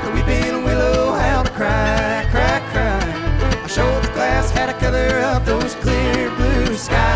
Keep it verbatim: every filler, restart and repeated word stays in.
the weeping willow how to cry, cry, cry. I showed the glass how to cover up those clear blue skies.